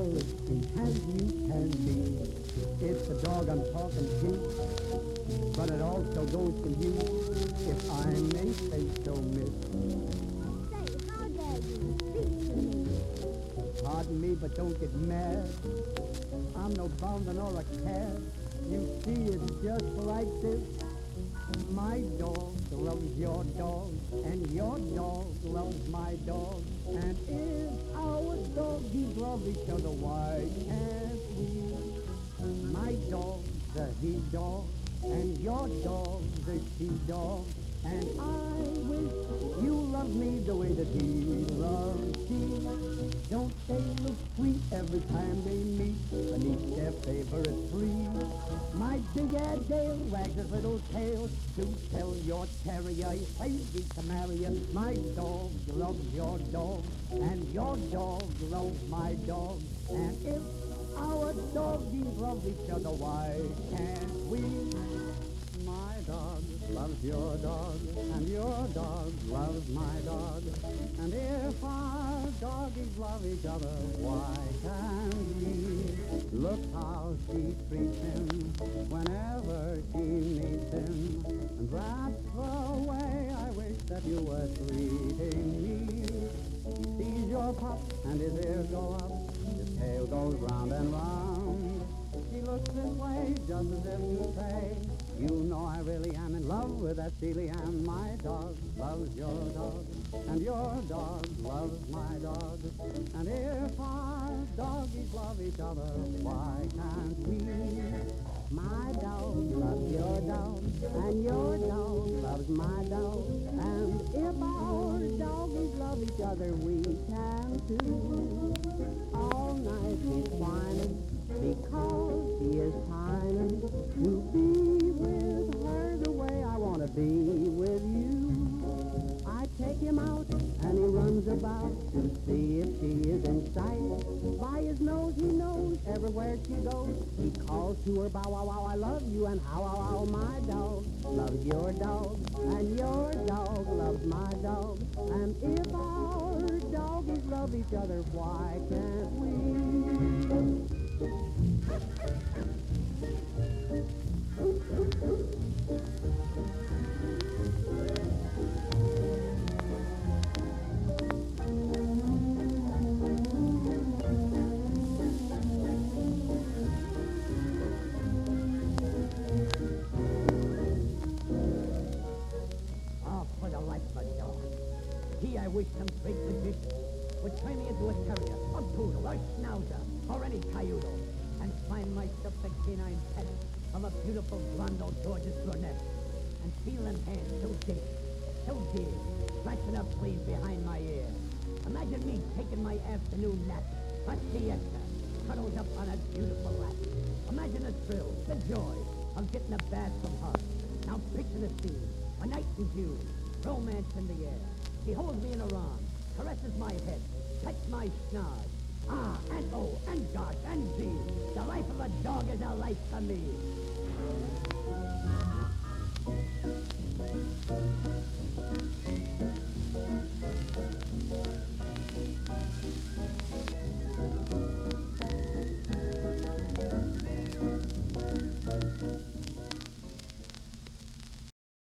honesty as you can be. It's the dog I'm talking to, but it also goes to you, if I may say so, miss. Say, how dare you speak to me? Pardon me, but don't get mad. I'm no bounder nor a cad. You see, it's just like this. My dog loves your dog, and your dog loves my dog. And if our doggies love each other, why can't we? My dog's a he dog, and your dog's a she dog. And I wish you loved me the way that he loves she. Don't they look sweet every time they meet beneath their favorite tree? My big Airedale wags his little tail to tell your terrier he's crazy to marry you. My dog loves your dog, and your dog loves my dog. And if our doggies love each other, why can't we? My dog loves your dog, and your dog loves my dog. And if our doggies love each other, why can't we? Look how she treats him whenever she meets him. And that's the way I wish that you were treating me. He sees your pup, and his ears go up, his tail goes round and round. She looks this way, just as if to say, you know I really am in love with that Celie Ann. My dog loves your dog, and your dog loves my dog. And if our doggies love each other, why can't we? My dog loves your dog, and your dog loves my dog. And if our doggies love each other, we can too. All night he's whining, because he is pining to be with her the way I want to be with you. I take him out and he runs about to see if she is in sight. By his nose he knows everywhere she goes. He calls to her, bow wow wow, I love you, and how wow wow, my dog loves your dog, and your dog loves my dog. And if our doggies love each other, why can't we? Oh, for the life of a dog. He, I wish some great magician would turn me into a terrier, a poodle, a schnauzer, or any cayudo, and find myself the canine pet of a beautiful blonde old gorgeous brunette, and feel them hands so dear, scratching up fleas behind my ear. Imagine me taking my afternoon nap, a siesta, cuddled up on a beautiful lap. Imagine the thrill, the joy of getting a bath from her. Now picture the scene, a night in June, romance in the air. She holds me in her arms, caresses my head, pets my schnoz. Ah, and oh, and gosh, and gee, the life of a dog is a life to me.